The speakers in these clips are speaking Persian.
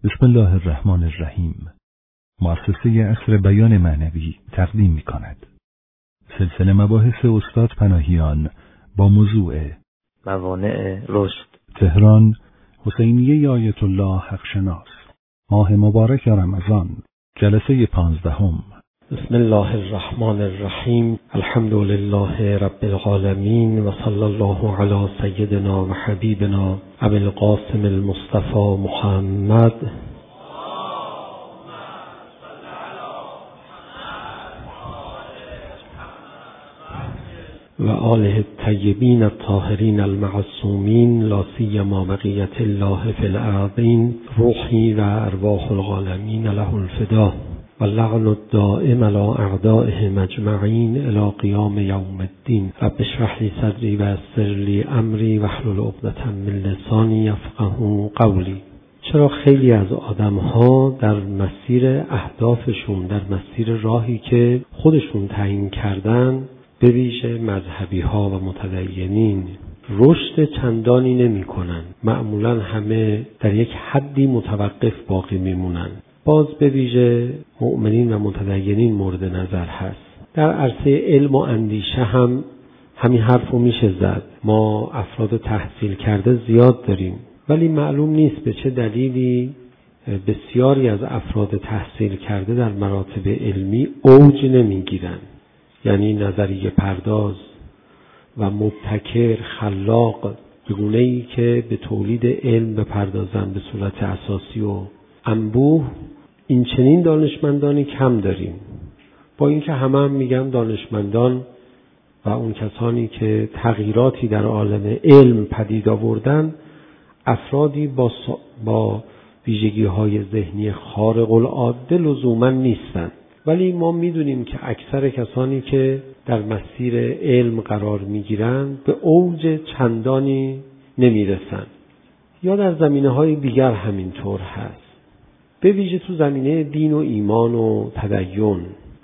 بسم الله الرحمن الرحیم. مؤسسه عصر بیان معنوی تقدیم می‌کند. سلسله مباحث استاد پناهیان با موضوع موانع رشد. تهران، حسینیه آیت الله حقشناس. ماه مبارک رمضان، جلسه 15. بسم الله الرحمن الرحیم. الحمد لله رب العالمین و صلی الله علی سیدنا و حبیبنا ابی القاسم المصطفى محمد و آله الطیبین الطاهرین المعصومین، لا سیما بقیة الله فی الارضین. روحی و ارواح العالمین له الفدا و اللعن الدائم علی اعدائهم اجمعین الی قیام یوم الدین. رب اشرح لی صدری و یسر لی امری واحلل عقدة من لسانی یفقهوا قولی. چرا خیلی از آدم‌ها در مسیر اهدافشون، در مسیر راهی که خودشون تعیین کردن، به ویژه مذهبی‌ها و متدینین، رشد چندانی نمی‌کنن؟ معمولاً همه در یک حدی متوقف باقی میمونن. باز به ویژه مؤمنین و متدینین مورد نظر هست. در عرصه علم و اندیشه هم همین حرفو میشه زد. ما افراد تحصیل کرده زیاد داریم، ولی معلوم نیست به چه دلیلی بسیاری از افراد تحصیل کرده در مراتب علمی اوج نمیگیرن. یعنی نظریه پرداز و مبتکر، خلاق، به گونه‌ای که به تولید علم بپردازن به صورت اساسی و انبوه، این چنین دانشمندانی کم داریم. با اینکه هم میگن دانشمندان و اون کسانی که تغییراتی در عالم علم پدید آوردن افرادی با ویژگی‌های ذهنی خارق العاده لزوما نیستن، ولی ما میدونیم که اکثر کسانی که در مسیر علم قرار میگیرن به اوج چندانی نمیرسن. یا در زمینه‌های دیگر همینطور هست، به ویژه تو زمینه دین و ایمان و تدین.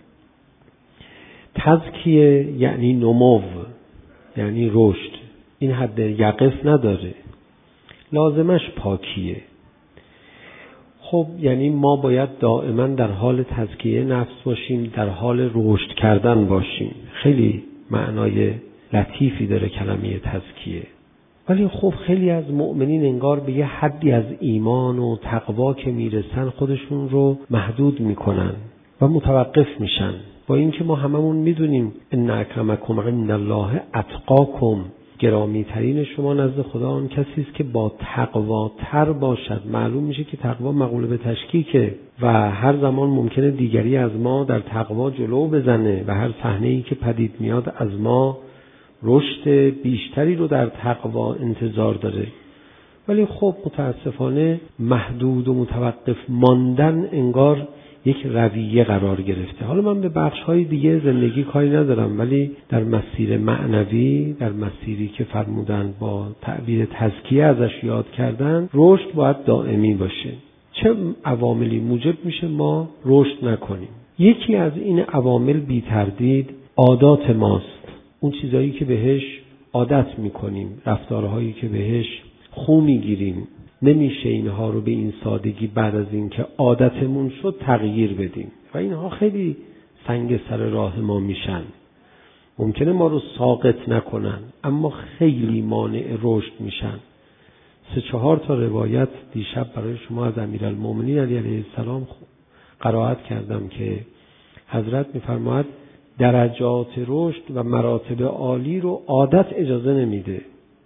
تزکیه یعنی نمو، یعنی رشد. این حد یقف نداره، لازمش پاکیه. خب یعنی ما باید دائما در حال تزکیه نفس باشیم، در حال رشد کردن باشیم. خیلی معنای لطیفی داره کلمه تزکیه. ولی خب خیلی از مؤمنین انگار به یه حدی از ایمان و تقوا که میرسن خودشون رو محدود میکنن و متوقف میشن. با اینکه ما هممون میدونیم ان اکرمکم عند الله اتقاکم، گرامی ترین شما نزد خدا آن کسی است که با تقوا تر باشد. معلوم میشه که تقوا مقوله به تشکیکه و هر زمان ممکنه دیگری از ما در تقوا جلو بزنه و هر صحنه‌ای که پدید میاد از ما رشد بیشتری رو در تقوا انتظار داره. ولی خب متاسفانه محدود و متوقف ماندن انگار یک رویه قرار گرفته. حالا من به بخش‌های دیگه زندگی کاری ندارم، ولی در مسیر معنوی، در مسیری که فرمودن با تعبیر تزکیه ازش یاد کردن، رشد باید دائمی باشه. چه عواملی موجب میشه ما رشد نکنیم؟ یکی از این عوامل بی تردید عادات ماست. اون چیزایی که بهش عادت میکنیم، رفتارهایی که بهش خو میگیریم، نمیشه اینها رو به این سادگی بعد از این که عادتمون شد تغییر بدیم و اینها خیلی سنگ سر راه ما میشن. ممکنه ما رو ساقط نکنن، اما خیلی مانع رشد میشن. 3-4 تا روایت دیشب برای شما از امیرالمومنین علی علیه السلام قرائت کردم که حضرت میفرماید درجات رشد و مراتب عالی رو عادت اجازه نمیده.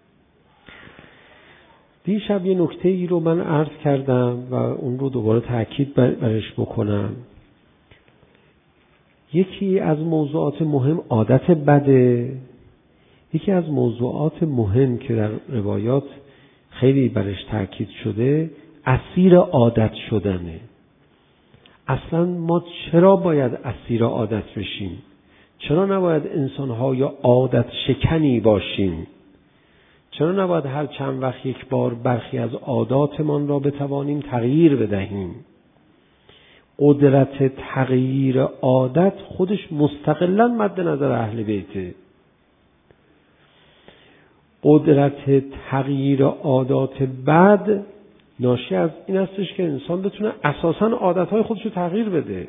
دیشب یه نکته ای رو من عرض کردم و اون رو دوباره تأکید برش بکنم. یکی از موضوعات مهم عادت بده. یکی از موضوعات مهم که در روایات خیلی برش تأکید شده اسیر عادت شدنه. اصلا ما چرا باید اسیر عادت بشیم؟ چرا نباید انسان‌های عادت شکنی باشیم؟ چرا نباید هر چند وقت یک بار برخی از عاداتمان را بتوانیم تغییر بدهیم؟ قدرت تغییر عادت خودش مستقلاً مد نظر اهل بیته. قدرت تغییر عادات بد ناشی از این هستش که انسان بتونه اساساً عادتهای خودش رو تغییر بده.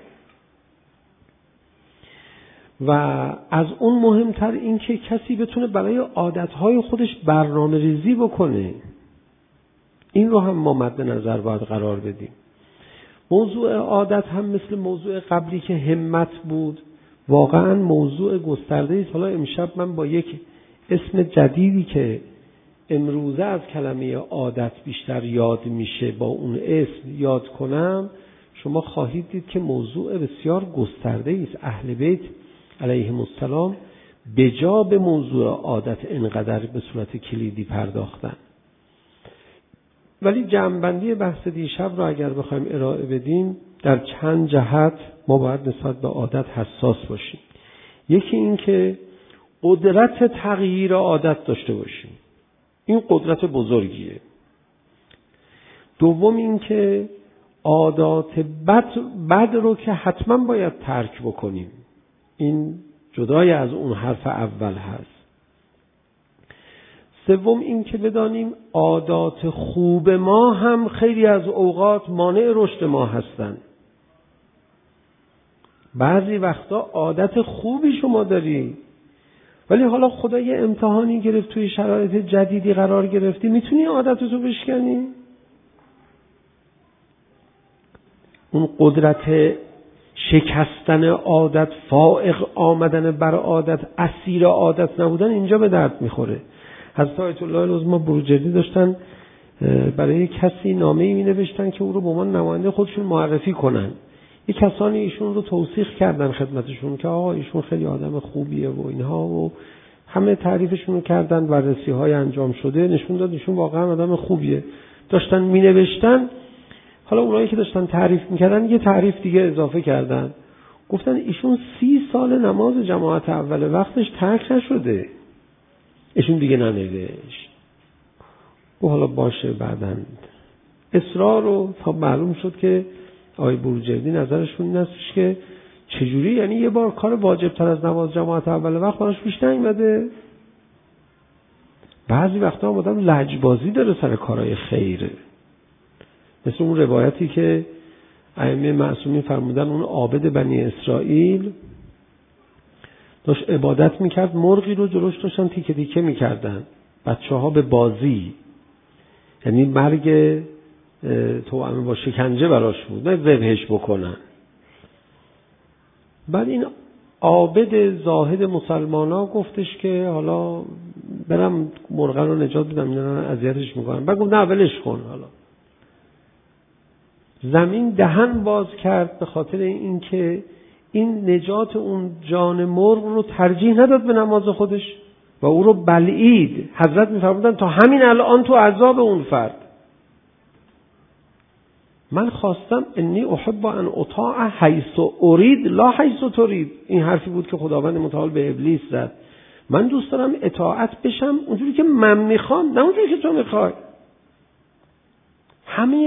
و از اون مهمتر این که کسی بتونه برای عادتهای خودش برنامه ریزی بکنه. این رو هم ما مد نظر باید قرار بدیم. موضوع عادت هم مثل موضوع قبلی که همت بود واقعا موضوع گسترده است. حالا امشب من با یک اسم جدیدی که امروزه از کلمه عادت بیشتر یاد میشه با اون اسم یاد کنم، شما خواهید دید که موضوع بسیار گسترده است. اهل بیت علیهم السلام به جا به موضوع عادت انقدر به صورت کلیدی پرداختن. ولی جمع‌بندی بحث دیشب را اگر بخوایم ارائه بدیم، در چند جهت ما باید نسبت به عادت حساس باشیم. یکی این که قدرت تغییر عادت داشته باشیم. این قدرت بزرگیه. دوم این که عادات بد رو که حتما باید ترک بکنیم. این جدای از اون حرف اول هست. سوم این که بدانیم عادات خوب ما هم خیلی از اوقات مانع رشد ما هستن. بعضی وقتا عادت خوبی شما داری ولی حالا خدا یه امتحانی گرفت، توی شرایط جدیدی قرار گرفتی، میتونی عادتتو بشکنی؟ اون قدرت شکستن عادت، فائق آمدن بر عادت، اسیر عادت نبودن اینجا به درد میخوره. حضرت آیت الله العظمی بروجردی داشتن برای کسی نامه‌ای می‌نوشتن که او رو به عنوان نماینده خودشون معرفی کنن. یک کسانی ایشون رو توصیف کردن خدمتشون که آقا ایشون خیلی آدم خوبیه و اینها و همه تعریفشون رو کردن، بررسی‌های انجام شده نشون داد ایشون واقعا آدم خوبیه. داشتن می‌نوشتن، حالا اونایی که داشتن تعریف می‌کردن یه تعریف دیگه اضافه کردن. گفتن ایشون 30 سال نماز جماعت اول وقتش ترک نشده. ایشون دیگه ننوشت. و حالا باشه بعداً اصرار رو تا معلوم شد که آقای بروجردی نظرشون این هستش که چجوری، یعنی یه بار کار واجب تر از نماز جماعت اول وقت براش پیش نیامده. بعضی وقتا هم آدم لجبازی داره سر کارهای خیره، مثل اون روایتی که ائمه معصومین فرمودن اون عابد بنی اسرائیل داشت عبادت میکرد، مرغی رو جلوش داشتن تیکه تیکه میکردن، بچه‌ها به بازی، یعنی مرگ توأمه با شکنجه براش بود، نه ذبحش بکنن. بعد این عابد زاهد مسلمانا گفتش که حالا برم مرغ رو نجات بدم، اینا اذیتش میکنن. بعد گفت نه ولش کن. حالا زمین دهن باز کرد به خاطر اینکه این نجات اون جان مرغ رو ترجیح نداد به نماز خودش و او رو بلعید. حضرت می‌فرمودن تا همین الان تو عذاب اون فرد. من خواستم انی احب ان اطاع حیث ارید لا حیث ترید. این حرفی بود که خداوند متعال به ابلیس زد. من دوست دارم اطاعت بشم اونجوری که من میخوام، نه اونجوری که تو میخوای. همه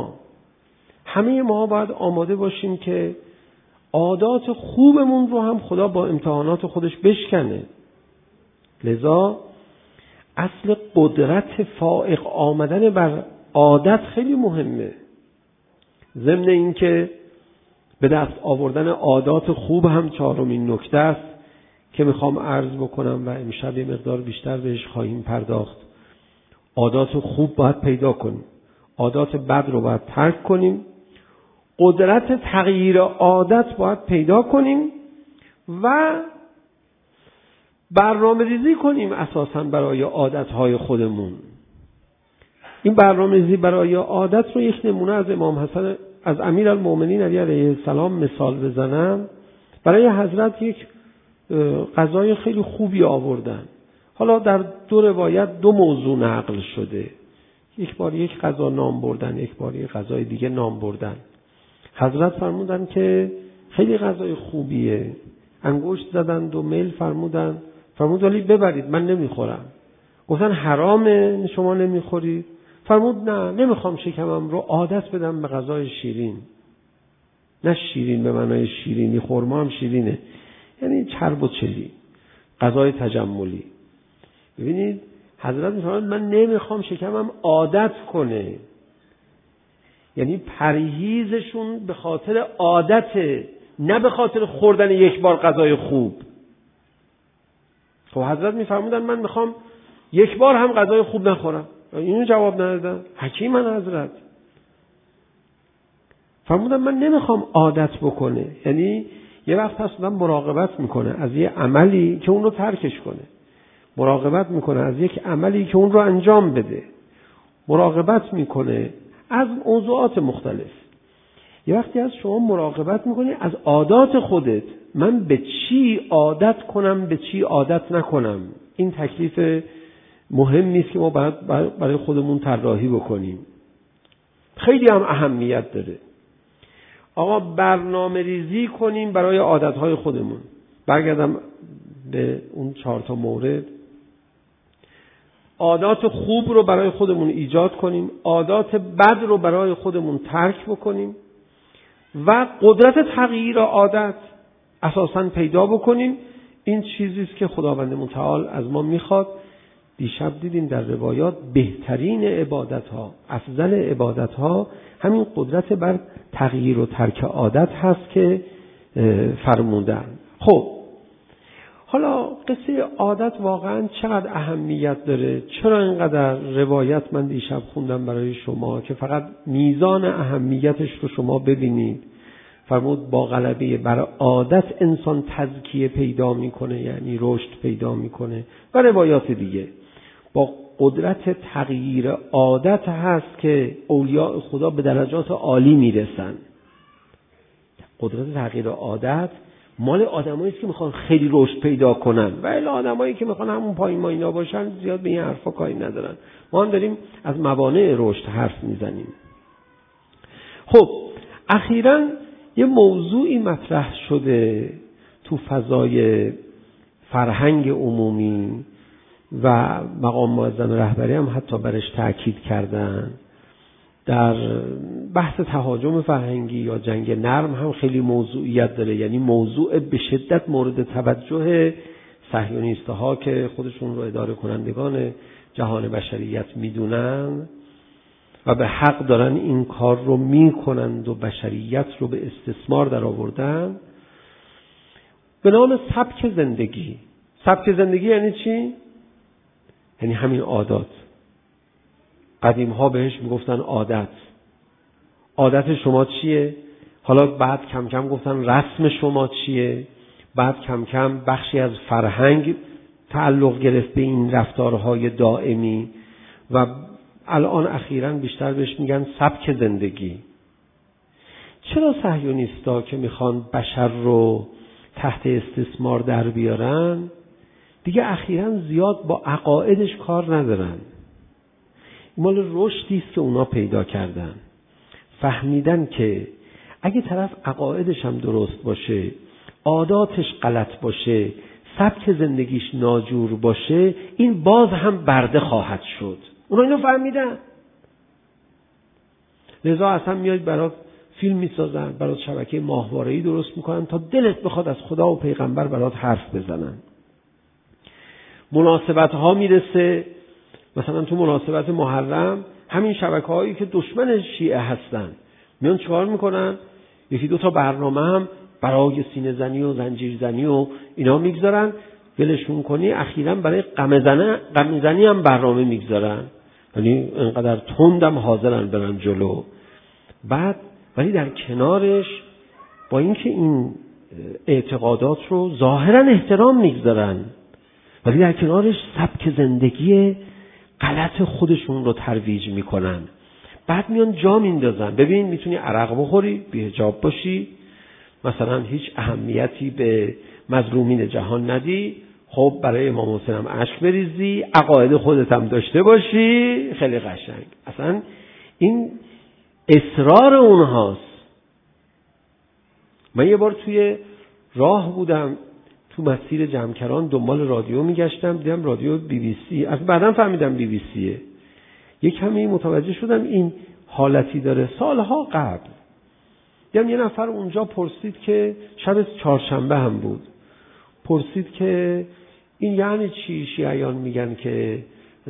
ماها باید آماده باشیم که عادات خوبمون رو هم خدا با امتحانات خودش بشکنه. لذا اصل قدرت فائق آمدن بر عادت خیلی مهمه. ضمن این که به دست آوردن عادات خوب هم چهارمین نکته است که میخوام عرض بکنم و امشب یه مقدار بیشتر بهش خواهیم پرداخت. عادات خوب باید پیدا کنیم، عادات بد رو باید ترک کنیم، قدرت تغییر عادت باید پیدا کنیم و برنامه ریزی کنیم اساساً برای عادتهای خودمون. این برنامه ریزی برای عادت رو یک نمونه از امام حسن از امیرالمومنین علی علیه السلام مثال بزنم. برای حضرت یک غذای خیلی خوبی آوردن. حالا در دو روایت دو موضوع نقل شده. یک بار یک غذا نام بردن، یک بار یک غذای دیگه نام بردن. حضرت فرمودن که خیلی غذای خوبیه. انگشت زدند و میل فرمود ولی ببرید من نمیخورم. گفتن حرامه شما نمیخورید؟ فرمود نه نمیخوام شکمم رو عادت بدم به غذای شیرین. نه شیرین به معنای شیرینی، خرما هم شیرینه، یعنی چرب و چلی، غذای تجملی. ببینید حضرت میفرماید من نمیخوام شکمم عادت کنه یعنی پرهیزشون به خاطر عادت، نه به خاطر خوردن یک بار غذای خوب. خب حضرت میفرمودن من میخوام یک بار هم غذای خوب نخورم. اینو جواب ندادن. حکیمن حضرت. فرمودن من نمیخوام عادت بکنه. یعنی یه وقت هست آدم مراقبت میکنه از یه عملی که اون رو ترکش کنه. مراقبت میکنه از یک عملی که اون رو انجام بده. مراقبت میکنه از موضوعات مختلف. یه وقتی از شما مراقبت میکنی از عادات خودت، من به چی عادت کنم به چی عادت نکنم. این تکلیف مهمی است که ما برای خودمون طراحی بکنیم. خیلی هم اهمیت داره. آقا برنامه ریزی کنیم برای عادتهای خودمون. برگردم به اون 4 مورد. عادات خوب رو برای خودمون ایجاد کنیم، عادات بد رو برای خودمون ترک بکنیم و قدرت تغییر عادت اساساً پیدا بکنیم. این چیزی است که خداوند متعال از ما میخواد. دیشب دیدیم در روایات بهترین عبادت‌ها، افضل عبادت‌ها همین قدرت بر تغییر و ترک عادت هست که فرمودن. خب حالا قصه عادت واقعا چقدر اهمیت داره؟ چرا اینقدر روایت من دیشب خوندم برای شما که فقط میزان اهمیتش رو شما ببینید. فرمود با غلبه بر عادت انسان تزکیه پیدا میکنه، یعنی رشد پیدا میکنه. و روایات دیگه با قدرت تغییر عادت هست که اولیاء خدا به درجات عالی میرسن. قدرت تغییر عادت مال آدمایی است که میخوان خیلی رشد پیدا کنن، و الا آدمایی که میخوان همون پایین ماینا باشن زیاد به این حرفا کاری ندارن. ما هم داریم از موانع رشد حرف میزنیم. خب اخیراً یه موضوعی مطرح شده تو فضای فرهنگ عمومی و مقام معظم رهبری هم حتی برش تاکید کردن. در بحث تهاجم فرهنگی یا جنگ نرم هم خیلی موضوعیت داره. یعنی موضوع به شدت مورد توجه صهیونیست‌ها که خودشون رو اداره کنندگان جهان بشریت میدونن و به حق دارن این کار رو میکنند و بشریت رو به استثمار در آوردن به نام سبک زندگی. سبک زندگی یعنی چی؟ یعنی همین عادات. قدیم ها بهش میگفتن عادت. عادت شما چیه؟ حالا بعد کم کم گفتن رسم شما چیه؟ بعد کم کم بخشی از فرهنگ تعلق گرفت به این رفتارهای دائمی و الان اخیراً بیشتر بهش میگن سبک زندگی. چرا صهیونیستا که میخوان بشر رو تحت استثمار در بیارن دیگه اخیراً زیاد با عقایدش کار ندارن؟ مال رشدی است که اونا پیدا کردن. فهمیدن که اگه طرف عقایدش هم درست باشه، عاداتش غلط باشه، سبک زندگیش ناجور باشه، این باز هم برده خواهد شد. اونا اینو فهمیدن. لذا اصلا میاد برات فیلم میسازن، برات شبکه ماهواره‌ای درست میکنن تا دلت بخواد از خدا و پیغمبر برات حرف بزنن. مناسبت ها میرسه، مثلا تو مناسبت محرم همین شبکه‌هایی که دشمن شیعه هستن میان چیکار میکنن؟ یکی دو تا برنامه هم برای سینه زنی و زنجیر زنی و اینا میگذارن. ولشون کنی اخیراً برای غم زنی هم برنامه میگذارن. یعنی اینقدر تندم حاضرن برن جلو. بعد ولی در کنارش با اینکه این اعتقادات رو ظاهراً احترام میگذارن، ولی در کنارش سبک زندگی غلط خودشون رو ترویج میکنن. بعد میان جا میندازن. ببین میتونی عرق بخوری، بی‌حجاب باشی، مثلا هیچ اهمیتی به مظلومین جهان ندی، خب برای امام حسین هم اشک بریزی، عقاید خودت هم داشته باشی، خیلی قشنگ. اصلا این اصرار اونهاست. من یه بار توی راه بودم تو مسیر جمکران دنبال رادیو میگشتم، دیدم رادیو BBC. از بعداً فهمیدم BBCه. یک کمی متوجه شدم این حالتی داره. سالها قبل دیدم یه نفر اونجا پرسید که شب چهارشنبه هم بود، پرسید که این یعنی چی شیعیان میگن که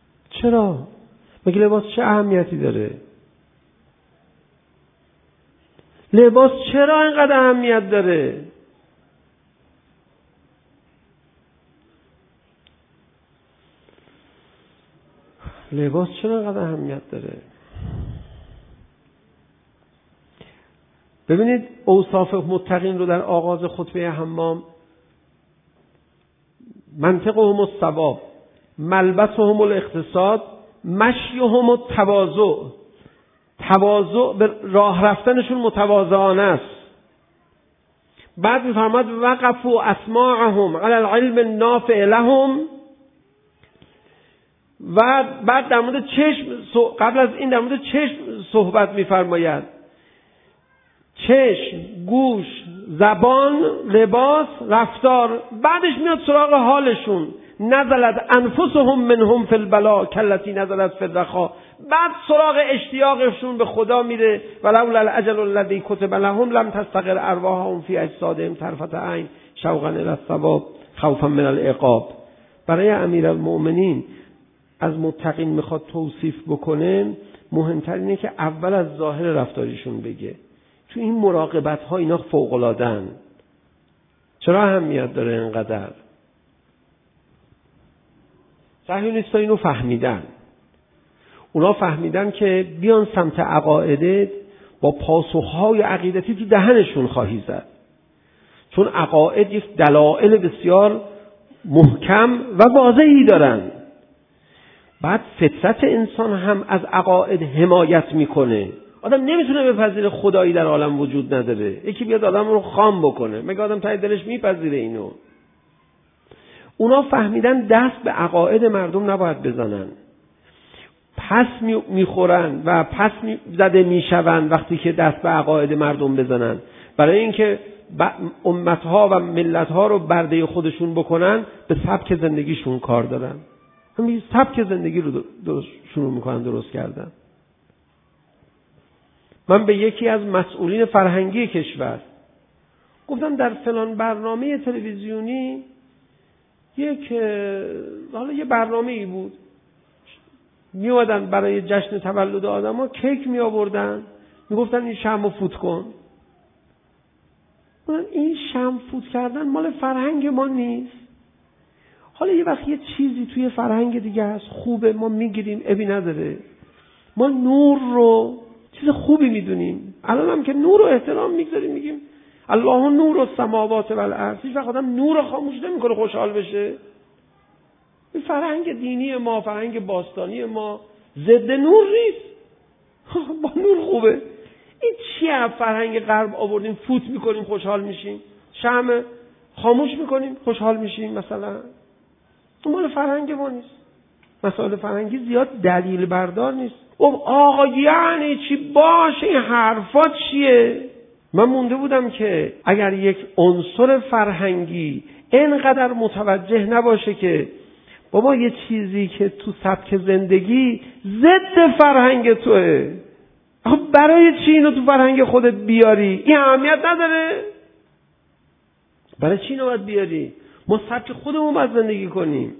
چرا؟ مگه لباس چه اهمیتی داره؟ لباس چرا اینقدر اهمیت داره؟ لباس چرا اینقدر اهمیت داره؟ ببینید اوصاف متقین رو در آغاز خطبه حمام: منطقهم الصواب، ملبسهم الاقتصاد، مشیهم التواضع. تواضع به راه رفتنشون متواضعانه است. بعد می‌فرماد وقفوا اسماعهم علی العلم النافع لهم. و بعد در مورد چشم، قبل از این در مورد چشم صحبت می‌فرماید: چشم، گوش، زبان، لباس، رفتار. بعدش میاد سراغ حالشون: نزلت انفسهم منهم فی البلا کلتی نزلت فی الرخا. بعد سراغ اشتیاقشون به خدا میره: ولولا الاجل الذی کتب لهم لم تستقر ارواحهم فی اجسادهم طرفة عین شوقا الی الثواب خوفا من العقاب. برای امیرالمؤمنین از متقین میخواد توصیف بکنه، مهمتر اینه که اول از ظاهر رفتاریشون بگه. تو این مراقبت ها اینا فوق العاده‌ان. چرا اهمیت داره اینقدر؟ صهیونیست‌ها اینو فهمیدن. اونا فهمیدن که بیان سمت عقاید با پاسخهای عقیدتی تو دهنشون خواهی زد. چون عقاید یک دلایل بسیار محکم و واضحی دارن. بعد فطرت انسان هم از عقاید حمایت میکنه. آدم نمیتونه بپذیره خدایی در عالم وجود نداره. یکی بیاد آدم رو خام بکنه، مگه آدم ته دلش میپذیره اینو؟ اونا فهمیدن دست به عقاید مردم نباید بزنن. پس میخورن و پس زده میشون وقتی که دست به عقاید مردم بزنن. برای اینکه امتها و ملتها رو برده خودشون بکنن، به سبک زندگیشون کار دارن. همین سبک زندگی رو شروع میکنن درست کردن. من به یکی از مسئولین فرهنگی کشور گفتم در فلان برنامه تلویزیونی یه برنامه‌ای بود، میومدن برای جشن تولد آدم‌ها کیک می آوردن، میگفتن این شمع فوت کن. این شمع فوت کردن مال فرهنگ ما نیست. حالا یه وقت یه چیزی توی فرهنگ دیگه هست، خوبه، ما میگیریم، ابی نداره. ما نور رو چیز خوبی میدونیم. الان هم که نور رو احترام میگذاریم، میگیم الله نور السماوات و الارض. هیچ وقت آدم نور رو خاموش نمیکنه خوشحال بشه. این فرهنگ دینی ما، فرهنگ باستانی ما ضد نور نیست. با نور خوبه. این چیه؟ فرهنگ غرب آوردیم، فوت میکنیم خوشحال میشیم، شمع خاموش میکنیم خوشحال میشیم. مثلا اون مال فرهنگ ما نیست. مسائل فرهنگی زیاد دلیل بردار نیست. آقا یعنی چی؟ باشه این حرفا چیه؟ من مونده بودم که اگر یک عنصر فرهنگی اینقدر متوجه نباشه که بابا یه چیزی که تو سبک زندگی ضد فرهنگ توئه، برای چی اینو تو فرهنگ خودت بیاری؟ این اهمیت نداره؟ برای چی اینو باید بیاری؟ ما سبک خودمون باید زندگی کنیم.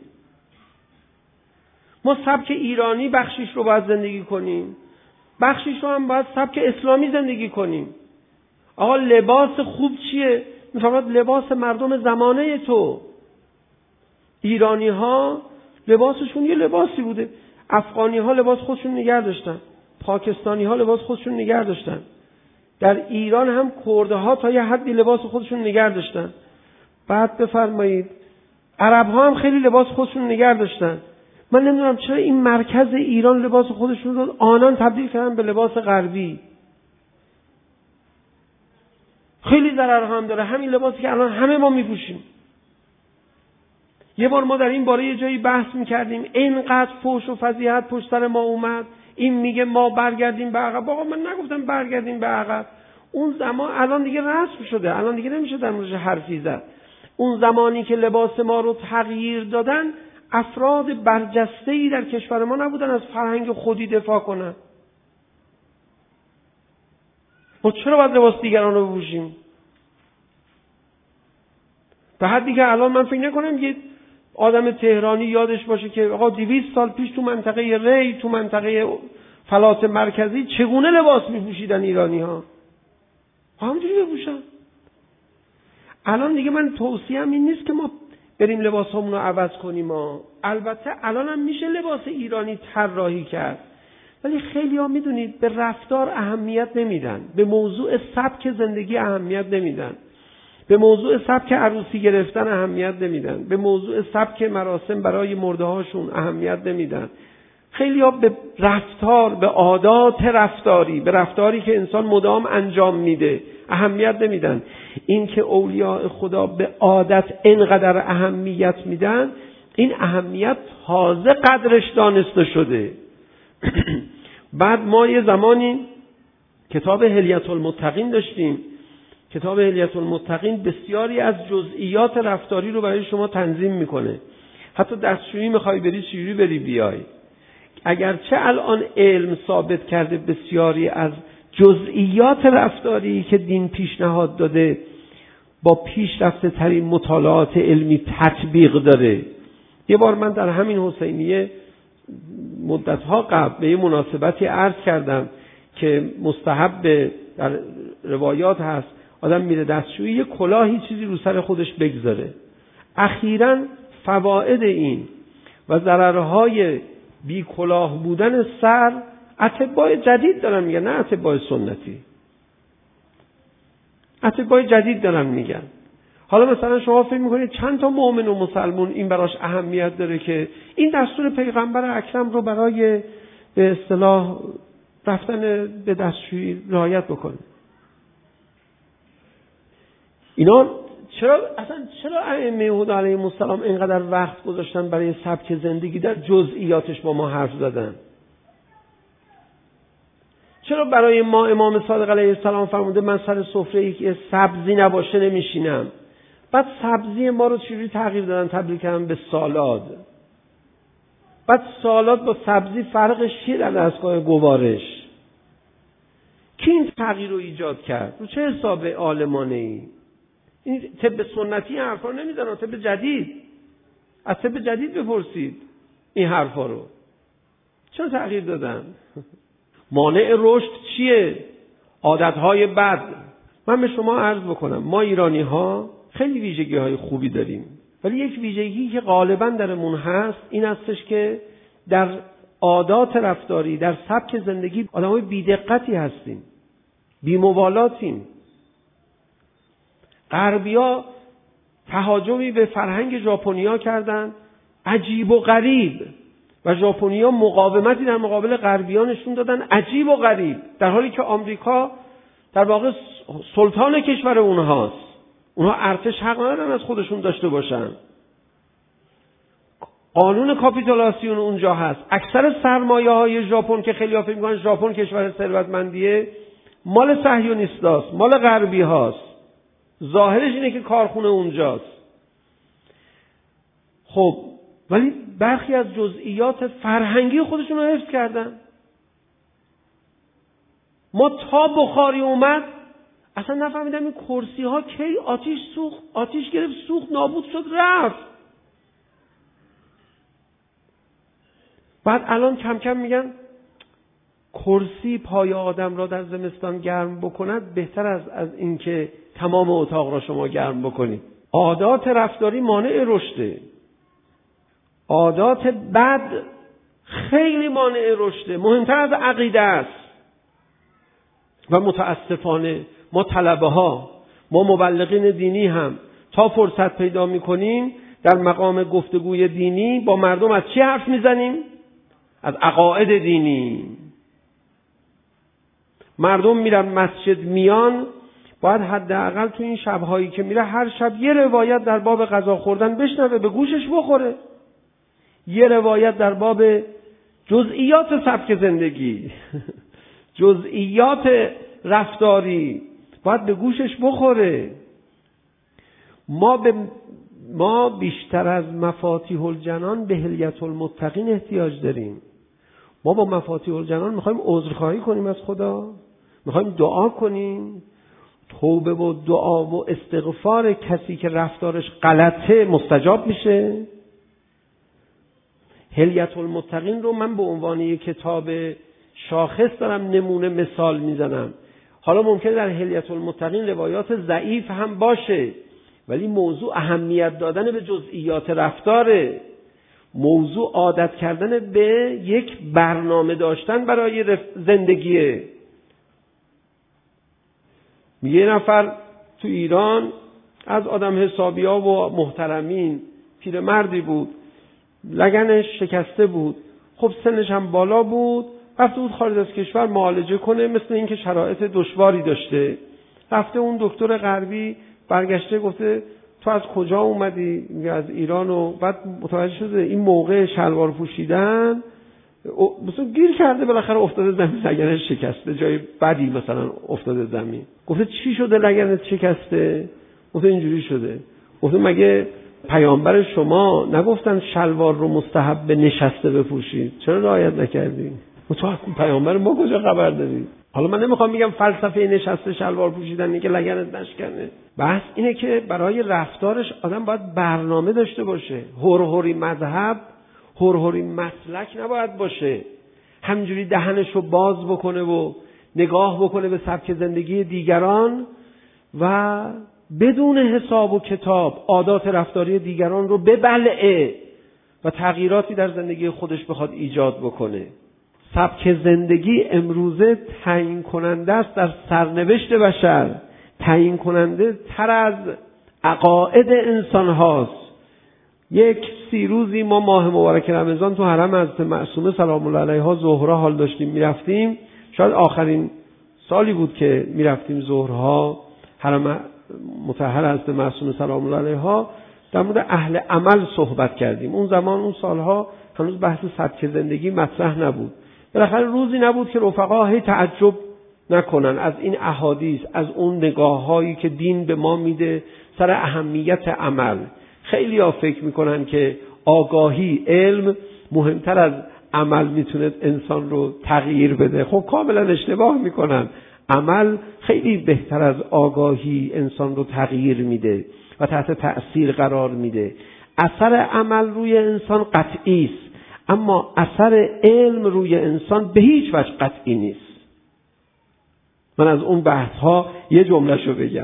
ما سبک ایرانی بخشیش رو باید زندگی کنیم، بخشیش رو هم باید سبک اسلامی زندگی کنیم. آقا لباس خوب چیه؟ میفرماد لباس مردم زمانه تو. ایرانی ها لباسشون یه لباسی بوده، افغانی ها لباس خودشون نگه داشتن، پاکستانی ها لباس خودشون نگه داشتن، در ایران هم کرده ها تا یه حدی لباس خودشون نگه داشتن. بعد بفرمایید عرب ها هم خیلی لباس خودشون نگه داشتن. من نمیدونم چرا این مرکز ایران لباس خودشون رو آنان تبدیل کردن به لباس غربی. خیلی ضرر هم داره همین لباسی که الان همه ما میپوشیم. یه بار ما در این باره یه جایی بحث میکردیم، اینقدر فحش و فضیحت پشت سر ما اومد. این میگه ما برگردیم به عقب. آقا من نگفتم برگردیم به عقب. اون زمان الان دیگه رسم شده، الان دیگه نمیشه در موردش حرفی زد. اون زمانی که لباس ما رو تغییر دادن، افراد برجسته‌ای در کشور ما نبودن از فرهنگ خودی دفاع کنن. ما چرا باید لباس دیگران رو بپوشیم؟ به حدی که الان من فکر نکنم یه آدم تهرانی یادش باشه که آقا 200 سال پیش تو منطقه ری، تو منطقه فلات مرکزی چگونه لباس می‌پوشیدن ایرانی‌ها. همونجوری بپوشن. الان دیگه من توصیه‌ام این نیست که ما بریم لباسامون رو عوض کنیم. البته الان هم میشه لباس ایرانی طراحی کرد، ولی خیلی‌ها میدونید به رفتار اهمیت نمیدن، به موضوع سبک زندگی اهمیت نمیدن، به موضوع سبک عروسی گرفتن اهمیت نمیدن، به موضوع سبک مراسم برای مرده‌هاشون اهمیت نمیدن. خیلی‌ها به رفتار، به عادات رفتاری، به رفتاری که انسان مدام انجام میده اهمیت نمیدن. این که اولیاء خدا به عادت اینقدر اهمیت میدن، این اهمیت تازه قدرش دانسته شده. بعد ما یه زمانی کتاب حلیة المتقین داشتیم. کتاب حلیة المتقین بسیاری از جزئیات رفتاری رو برای شما تنظیم میکنه. حتی دستشویی میخوای بری چجوری بری بیای. اگرچه الان علم ثابت کرده بسیاری از جزئیات رفتاری که دین پیشنهاد داده با پیشرفته ترین مطالعات علمی تطبیق داره. یه بار من در همین حسینیه مدتها قبل به یه مناسبتی عرض کردم که مستحب در روایات هست آدم میره دستشویی یه کلاهی چیزی رو سر خودش بگذاره. اخیراً فواید این و ضررهای بی کلاه بودن سر اطباء جدید دارن میگن، نه اطباء سنتی، اطباء جدید دارن میگن. حالا مثلا شما فکر میکنید چند تا مؤمن و مسلمون این براش اهمیت داره که این دستور پیغمبر اکرم رو برای به اصطلاح رفتن به دستشویی رعایت بکنه؟ اینا چرا ائمه هدی علیهم السلام اینقدر وقت گذاشتن برای سبک زندگی در جزئیاتش با ما حرف زدن؟ چرا برای ما امام صادق علیه السلام فرموده من سر سفره‌ای که سبزی نباشه نمیشینم؟ بعد سبزی ما رو چجوری تغییر دادن، تبدیل کردن به سالاد. بعد سالاد با سبزی فرقش چیه در دستگاه گوارش؟ کی این تغییر رو ایجاد کرد؟ رو چه حساب عالمانه ای؟ این طب سنتی حرفا نمیزنن، طب جدید. از طب جدید بپرسید این حرفا رو. چرا تغییر دادن؟ مانع رشد چیه؟ عادتهای بد. من به شما عرض بکنم ما ایرانی ها خیلی ویژگی های خوبی داریم، ولی یک ویژگی که غالبا درمون هست این هستش که در عادات رفتاری، در سبک زندگی آدمای بی‌دقتی هستیم، بی‌مبالاتیم. غربی‌ها تهاجمی به فرهنگ ژاپنیا کردن عجیب و غریب و ژاپنیا مقاومتی در مقابل غربی‌ها نشون دادن عجیب و غریب، در حالی که آمریکا در واقع سلطان کشور اونهاست. اونها ارتش حق ندارن از خودشون داشته باشن. قانون کاپیتولاسیون اونجا هست. اکثر سرمایه‌های ژاپن که خیلی فکر می‌کنن ژاپن کشور ثروتمندیه، مال صهیونیستاست، مال غربی هاست. ظاهرش اینه که کارخونه اونجاست. خب ولی برخی از جزئیات فرهنگی خودشون رو حفظ کردن. ما تا بخاری اومد اصلا نفهمیدم این کرسی ها کی آتیش گرفت سوخت نابود شد رفت. بعد الان کم کم میگن کرسی پای آدم را در زمستان گرم بکند بهتر از این که تمام اتاق را شما گرم بکنید. عادات رفتاری مانع رشده. عادات بد خیلی مانع رشده، مهمتر از عقیده است. و متاسفانه ما طلبه ها، ما مبلغین دینی هم تا فرصت پیدا میکنیم در مقام گفتگوی دینی با مردم از چی حرف میزنیم؟ از عقاید دینی. مردم میرن مسجد میان، باید حداقل تو این شبهایی که میره هر شب یه روایت در باب غذا خوردن بشنوه، به گوشش بخوره. یه روایت در باب جزئیات سبک زندگی جزئیات رفتاری باید به گوشش بخوره. ما بیشتر از مفاتیح الجنان به حلیة المتقین احتیاج داریم. ما با مفاتیح الجنان میخوایم عذرخواهی کنیم از خدا، میخوایم دعا کنیم، توبه و دعا و استغفار کسی که رفتارش غلطه مستجاب میشه. حلیة المتقین رو من به عنوان یک کتاب شاخص دارم نمونه مثال میزنم. حالا ممکنه در حلیة المتقین روایات ضعیف هم باشه، ولی موضوع اهمیت دادن به جزئیات رفتاره، موضوع عادت کردن به یک برنامه داشتن برای زندگیه. یه نفر تو ایران از آدم حسابی‌ها و محترمین پیرمردی بود، لگنش شکسته بود، خب سنش هم بالا بود، رفته بود خارج از کشور معالجه کنه، مثل اینکه شرایط دشواری داشته. رفته اون دکتر غربی برگشته گفته تو از کجا اومدی؟ میگه از ایران. و بعد متوجه شده این موقع شلوار پوشیدن مثلا گیر کرده، بالاخره افتاده زمین، لگنش شکسته، جای بدی مثلا افتاده زمین. گفته چی شده لگنت شکسته؟ گفته اینجوری شده. گفته مگه پیامبر شما نگفتن شلوار رو مستحب نشسته بپوشید؟ چرا رعایت نکردی؟ تو از پیامبر ما کجا خبر داری؟ حالا من نمیخوام میگم فلسفه نشسته شلوار پوشیدن اینه که لگنت نشکنه. بحث اینه که برای رفتارش آدم باید برنامه داشته باشه. هرهری مذهب، هرهری مسلک نباید باشه. همینجوری دهنش رو باز بکنه و نگاه بکنه به سبک زندگی دیگران و بدون حساب و کتاب عادات رفتاری دیگران رو ببلعه و تغییراتی در زندگی خودش بخواد ایجاد بکنه. سبک زندگی امروزه تعیین کننده است در سرنوشت بشر، تعیین کننده تر از عقاید انسان هاست. یک 30 روزی ما ماه مبارک رمضان تو حرم حضرت معصومه سلام الله علیها ظهرها حال داشتیم میرفتیم، شاید آخرین سالی بود که میرفتیم ظهرها حرم مطهر حضرت معصومه سلام الله علیها، در مورد اهل عمل صحبت کردیم. اون زمان اون سالها هنوز بحث سبک زندگی مطرح نبود. بالاخره روزی نبود که رفقا هی تعجب نکنن از این احادیث، از اون نگاه‌هایی که دین به ما میده سر اهمیت عمل. خیلی ها فکر میکنن که آگاهی، علم مهمتر از عمل میتونه انسان رو تغییر بده. خب کاملا اشتباه میکنن. عمل خیلی بهتر از آگاهی انسان رو تغییر میده و تحت تأثیر قرار میده. اثر عمل روی انسان قطعی است، اما اثر علم روی انسان به هیچ وجه قطعی نیست. من از اون بحث ها یه جمله‌شو بگم.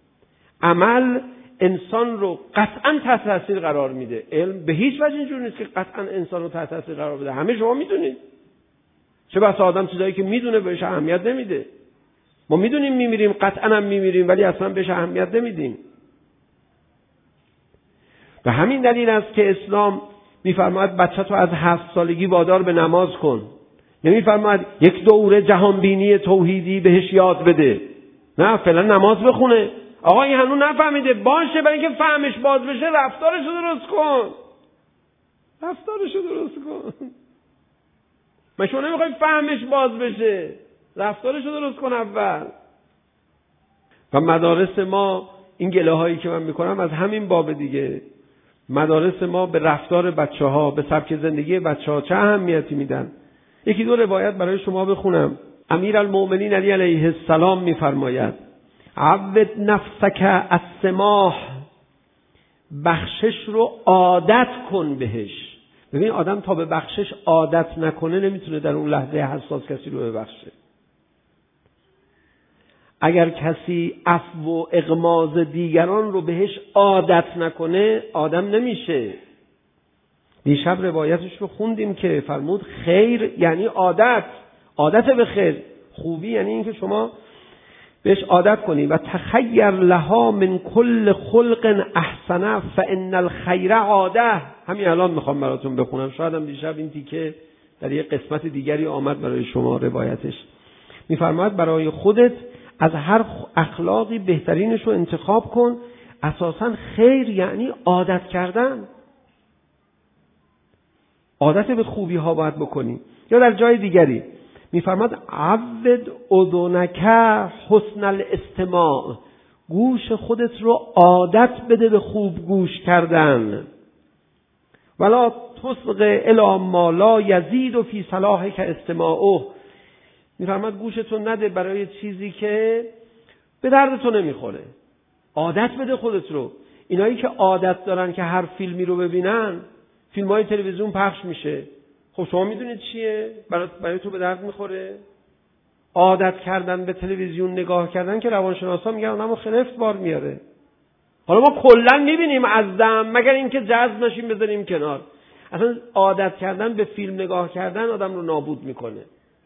عمل انسان رو قطعاً تحت تأثیر قرار میده، علم به هیچ وجه اینجور نیست که قطعاً انسان رو تحت تأثیر قرار بده. همه شما میدونید، چه بسا آدم چیزایی که میدونه بهش اهمیت نمیده. ما میدونیم میمیریم، قطعاً هم میمیریم، ولی اصلا بهش اهمیت نمیدیم. و همین دلیل است که اسلام میفرماید بچه تو از 7 سالگی وادار به نماز کن. نمیفرماید یک دوره جهانبینی توحیدی بهش یاد بده. نه، فعلا نماز بخونه. آقا این هنوز نفهمیده، باشه، برای اینکه فهمش باز بشه رفتارشو درست کن. رفتارشو درست کن. من شما نمیخوای فهمش باز بشه، رفتارشو درست کن اول. و مدارس ما، این گله هایی که من میکنم از همین باب دیگه، مدارس ما به رفتار بچه ها، به سبک زندگی بچه ها چه اهمیتی میدن. یکی دو روایت برای شما بخونم. امیرالمؤمنین علی علیه السلام میفرماید عود نفسک السماح، بخشش رو عادت کن بهش. ببین آدم تا به بخشش عادت نکنه نمیتونه در اون لحظه حساس کسی رو ببخشه. اگر کسی عفو و اغماض دیگران رو بهش عادت نکنه آدم نمیشه. دیشب روایتش رو خوندیم که فرمود خیر یعنی عادت به خیر، خوبی یعنی این که شما بهش عادت کنی. و تخیر لها من کل خلق احسنه فان الخیر عاده. همین الان میخوام براتون بخونم، شاید هم دیشب این تیکه در یک قسمت دیگری آمد برای شما روایتش. میفرماید برای خودت از هر اخلاقی بهترینش رو انتخاب کن. اساساً خیر یعنی عادت کردن، عادت به خوبی ها باید بکنی. یا در جای دیگری میفرماد عود اذنک حسن الاستماع، گوش خودت رو عادت بده به خوب گوش کردن. ولا تصغ الی ما لا یزید فی صلاحک استماعه، میفرماد گوشتو نده برای چیزی که به درد تو نمیخوره. عادت بده خودت رو. اینایی که عادت دارن که هر فیلمی رو ببینن، فیلم‌های تلویزیون پخش میشه. خب شما میدونید چیه؟ برای تو به درد میخوره؟ عادت کردن به تلویزیون نگاه کردن که روانشناسا میگن آدمو خرفت بار میاره. حالا ما کلا میبینیم از دم، مگر اینکه جذب نشیم بذاریم کنار. اصلا عادت کردن به فیلم نگاه کردن آدم رو نابود میکنه.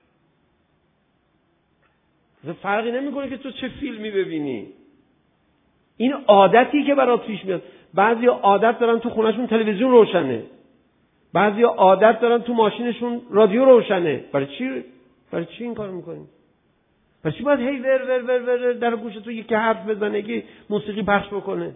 فرقی نمیکنه که تو چه فیلمی ببینی. این عادتی که برات پیش میاد. بعضیا عادت دارن تو خونهشون تلویزیون روشنه، بعضیا عادت دارن تو ماشینشون رادیو روشنه. برای چی این کارو میکنین؟ برای چی باید هی ور ور ور ور در گوش تو یکی حرف بزنه، که موسیقی پخش بکنه؟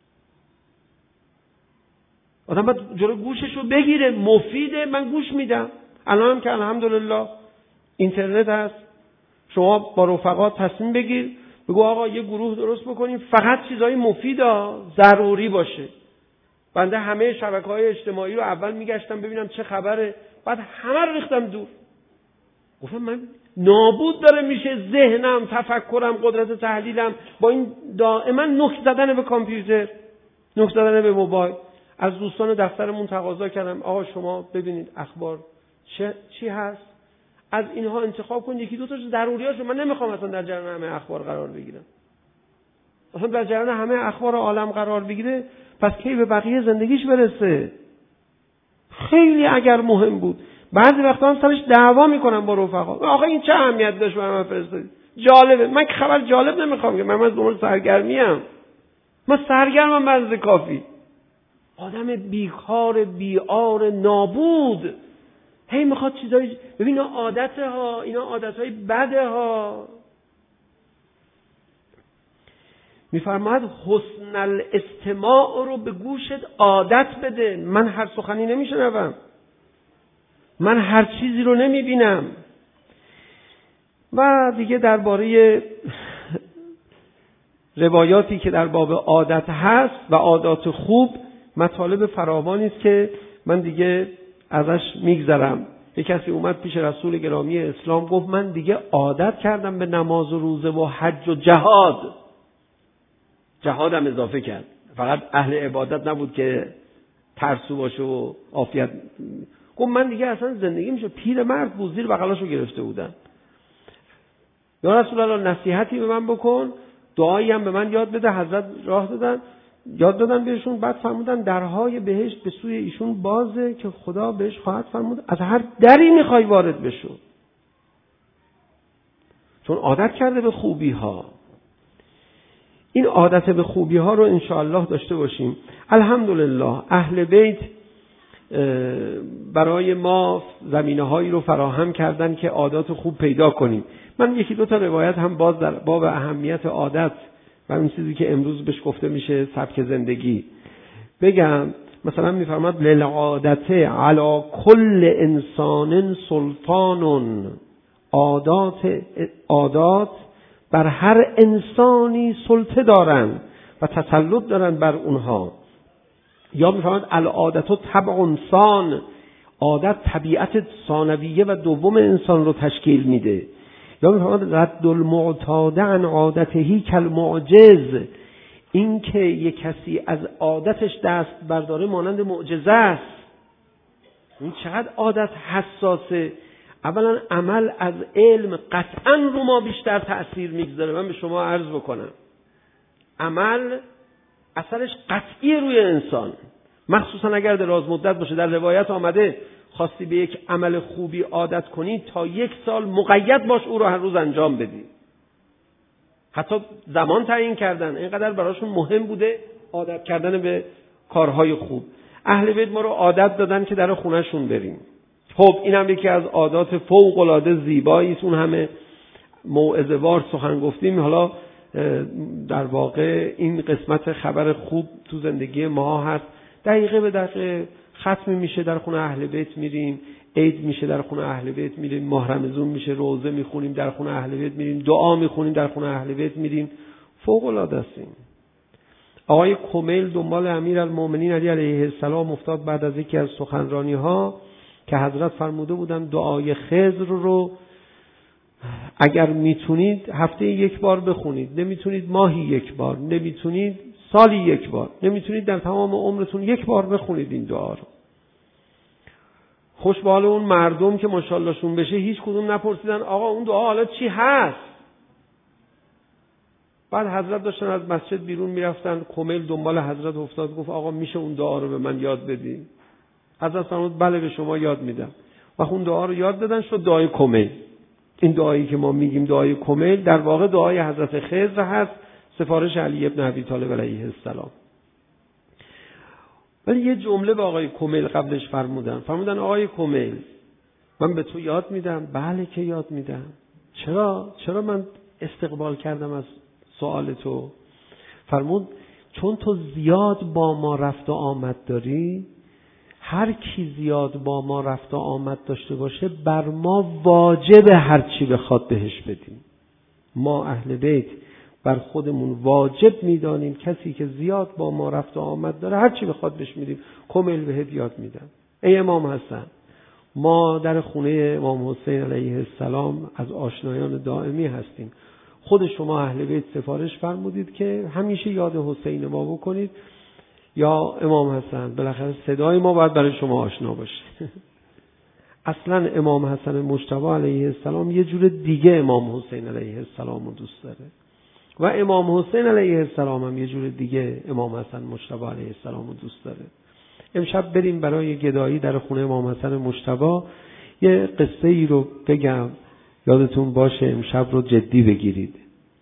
آدم باید جلو گوشش رو بگیره. مفیده، من گوش میدم. الان هم که الحمدلله اینترنت هست، شما با رفقا تصمیم بگیر، بگو آقا یه گروه درست بکنیم فقط چیزای مفید ضروری باشه. بنده همه شبکه‌های اجتماعی رو اول میگشتم ببینم چه خبره، بعد همه رو ریختم دور. گفتم من نابود داره میشه ذهنم، تفکرم، قدرت تحلیلم با این دائما نوک زدن به کامپیوتر، نوک زدن به موبایل. از دوستان دفترمون تقاضا کردم آقا شما ببینید اخبار چی هست، از اینها انتخاب کن یکی دو تا ضروریاشو. من نمیخوام اصلا در جریان همه اخبار قرار بگیرم. اصلا در جریان همه اخبار عالم قرار بگیره پس کی به بقیه زندگیش برسه؟ خیلی اگر مهم بود. بعضی وقتا هم سرش دعوا میکنم با رفقا. آخه این چه اهمیت داشت برای من فرستادید؟ جالبه. من که خبر جالب نمیخوام که، من از دنبال سرگرمیم. من سرگرمم بنز کافی. آدم بیکار، بیار، نابود هی میخواد چیزایی. ببین اینا عادته ها، اینا عادتهای بده ها. میفرماید حسن الاستماع رو به گوشت عادت بده. من هر سخنی نمیشنوم، من هر چیزی رو نمیبینم. و دیگه درباره روایاتی که در باب عادت هست و عادات خوب مطالب فراوانی است که من دیگه ازش میگذرم. یک کسی اومد پیش رسول گرامی اسلام گفت من دیگه عادت کردم به نماز و روزه و حج و جهاد. جهادم اضافه کرد، فقط اهل عبادت نبود که ترسو باشه و عافیت. گفت من دیگه اصلا زندگی میشه. پیر مرد بود، زیر بغلاشو گرفته بودن. یا رسول الله نصیحتی به من بکن، دعایی هم به من یاد بده. حضرت راه دادن، یاد دادن بهشون. بعد فرمودن درهای بهشت به سوی ایشون بازه که خدا بهش خواهد فرمود از هر دری میخوای وارد بشو. چون عادت کرده به خوبی ها. این عادت به خوبی ها رو انشاءالله داشته باشیم. الحمدلله اهل بیت برای ما زمینه هایی رو فراهم کردن که عادات خوب پیدا کنیم. من یکی دو تا روایت هم باز در باب اهمیت عادت و اون چیزی که امروز بهش گفته میشه سبک زندگی بگم. مثلا میفرماد للعادت علی کل انسان سلطان. عادات بر هر انسانی سلطه دارن و تسلط دارن بر اونها. یا میفرماد العادت طبع انسان. عادت طبیعت ثانویه و دوم انسان رو تشکیل میده. یا میفرماد رد المعتاد عن عادته کالمعجز. این که یک کسی از عادتش دست برداره مانند معجزه است. این چقدر عادت حساسه. اولا عمل از علم قطعا رو ما بیشتر تأثیر میگذاره. من به شما عرض بکنم عمل اثرش قطعی روی انسان، مخصوصا اگر دراز مدت باشه. در روایت آمده خواستی به یک عمل خوبی عادت کنی تا 1 سال مقید باش او رو هر روز انجام بدی. حتی زمان تعیین کردن، اینقدر براشون مهم بوده عادت کردن به کارهای خوب. اهل بیت ما رو عادت دادن که در خونهشون بریم. خب این هم یکی از عادات فوق العاده زیبایی است. اون همه موعظه وار سخن گفتیم. حالا در واقع این قسمت خبر خوب تو زندگی ما هست. دقیقه به دقیقه ختم میشه در خونه اهل بیت میریم، عید میشه در خونه اهل بیت میریم، ماه رمضان میشه روزه میخونیم در خونه اهل بیت میریم، دعا میخونیم در خونه اهل بیت میریم. فوق العاده است. آقای کمیل دنبال امیرالمومنین علی علیه السلام افتاد بعد از یکی از سخنرانی ها که حضرت فرموده بودن دعای خضر رو اگر میتونید هفته 1 بار بخونید، نمیتونید ماهی 1 بار، نمیتونید سالی 1 بار، نمیتونید در تمام عمرتون 1 بار بخونید این دعا رو. خوش به حال اون مردم که ماشاءالله شون بشه هیچ کدوم نپرسیدن آقا اون دعا حالا چی هست. بعد حضرت داشتن از مسجد بیرون میرفتن، کمیل دنبال حضرت افتاد گفت آقا میشه اون دعا رو به من یاد بدی؟ حضرت فرمود بله به شما یاد میدم. و اون دعا رو یاد دادن، شد دعای کمیل. این دعایی که ما میگیم دعای کمیل در واقع دعای حضرت خضر هست، سفارش علی ابن ابی طالب علیه السلام. ولی یه جمله به آقای کمیل قبلش فرمودن آقای کمیل من به تو یاد میدم. بله که یاد میدم. چرا من استقبال کردم از سوال تو؟ فرمود چون تو زیاد با ما رفت و آمد داری، هر کی زیاد با ما رفت و آمد داشته باشه بر ما واجب هر چی بخواد بهش بدیم. ما اهل بیت بر خودمون واجب میدانیم کسی که زیاد با ما رفت و آمد داره هر چی بخواد بهش میدیم. کمیل بهت یاد میدم. ای امام حسن، ما در خونه امام حسین علیه السلام از آشنایان دائمی هستیم. خود شما اهل بیت سفارش فرمودید که همیشه یاد حسین ما بکنید. یا امام حسن بالاخره صدای ما باید برای شما آشنا باشه. اصلا امام حسن مجتبی علیه السلام یه جور دیگه امام حسین علیه السلام رو دوست داره و امام حسین علیه السلام هم یه جور دیگه امام حسن مجتبی علیه السلام رو دوست داره. امشب بریم برای گدایی در خونه امام حسن مجتبی. یه قصه ای رو بگم یادتون باشه، امشب رو جدی بگیرید.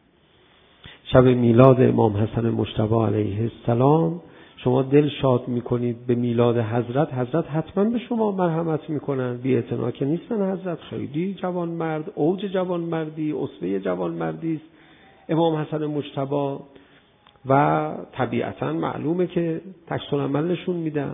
شب میلاد امام حسن مجتبی علیه السلام شما دل شاد میکنید به میلاد حضرت حتما به شما مرحمت میکنن. بی اعتنا که نیستن. حضرت خیلی جوان مرد، اوج جوان مردی، اسوه جوان مردی است امام حسن مجتبی و طبیعتا معلومه که تکس العمل نشون میدن.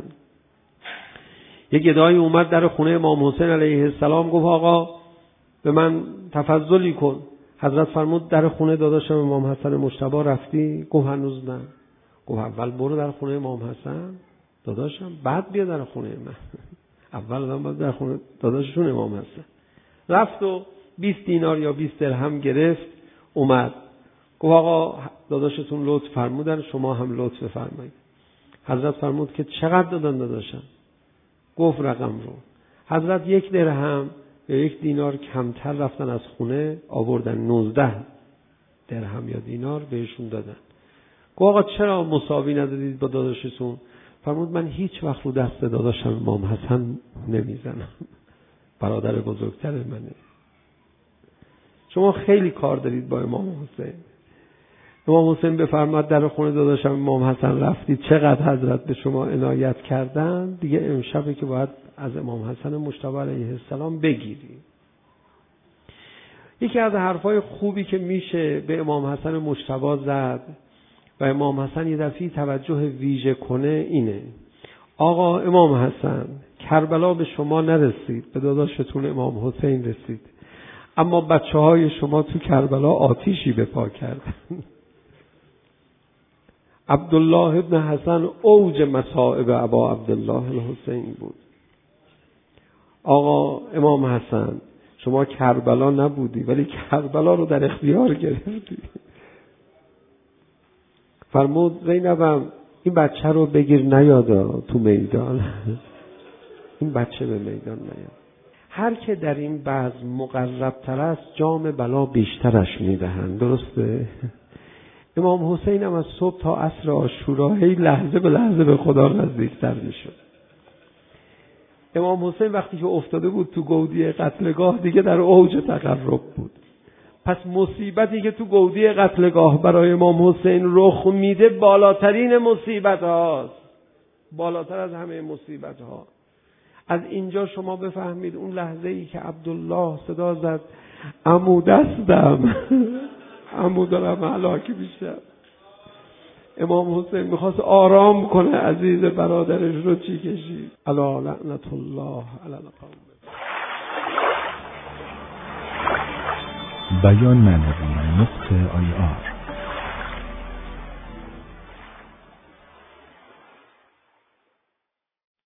یه گدایی اومد در خونه امام حسین علیه السلام گفت آقا به من تفضلی کن. حضرت فرمود در خونه داداشم امام حسن مجتبی رفتی؟ گفت هنوز نه. گفت اول برو در خونه امام حسن داداشم، بعد بیا در خونه من. اول آدم باید در خونه داداششون امام حسن. رفت و 20 دینار یا 20 درهم گرفت اومد. گفت آقا داداشتون لطف فرمودن، شما هم لطف بفرمایید. حضرت فرمود که چقدر دادن داداشم؟ گفت رقم رو. حضرت 1 درهم یا 1 دینار کمتر رفتن از خونه آوردن 19 درهم یا دینار بهشون دادن. گفت آقا چرا مساوی ندادید با داداشتون؟ فرمود من هیچ وقت رو دست داداشم امام حسن نمیزنم، برادر بزرگتر منه. شما خیلی کار دارید با امام حسین. امام حسین بفرماد در خونه داداشم امام حسن رفتید، چقدر حضرت به شما عنایت کردن. دیگه امشبه که باید از امام حسن مجتبی علیه السلام بگیری. یکی از حرفای خوبی که میشه به امام حسن مجتبی زد و امام حسن یه دفعه توجه ویژه کنه اینه: آقا امام حسن، کربلا به شما نرسید، به داداشتون امام حسین رسید، اما بچه‌های شما تو کربلا آتیشی به پا کردن. عبدالله ابن حسن اوج مصائب ابا عبدالله الحسین بود. آقا امام حسن، شما کربلا نبودی ولی کربلا رو در اختیار گرفتی. فرمود زینبم این بچه رو بگیر نیادا تو میدان. این بچه به میدان نیاد. هر که در این بزم مقرب تر است جام بلا بیشترش میدهند. درسته؟ امام حسین هم از صبح تا عصر عاشورا هی لحظه به لحظه به خدا نزدیکتر میشد. امام حسین وقتی که افتاده بود تو گودی قتلگاه دیگه در اوج تقرب بود. پس مصیبتی که تو گودی قتلگاه برای امام حسین رخ میده بالاترین مصیبت هاست، بالاتر از همه مصیبت ها. از اینجا شما بفهمید اون لحظه ای که عبدالله صدا زد عمو دستم، عمو دارم هلاک میشم، امام حسین میخواست آرام کنه عزیز برادرش رو چی کشید. الا لعنت الله علی القوم. بیان معنوی نقطه IR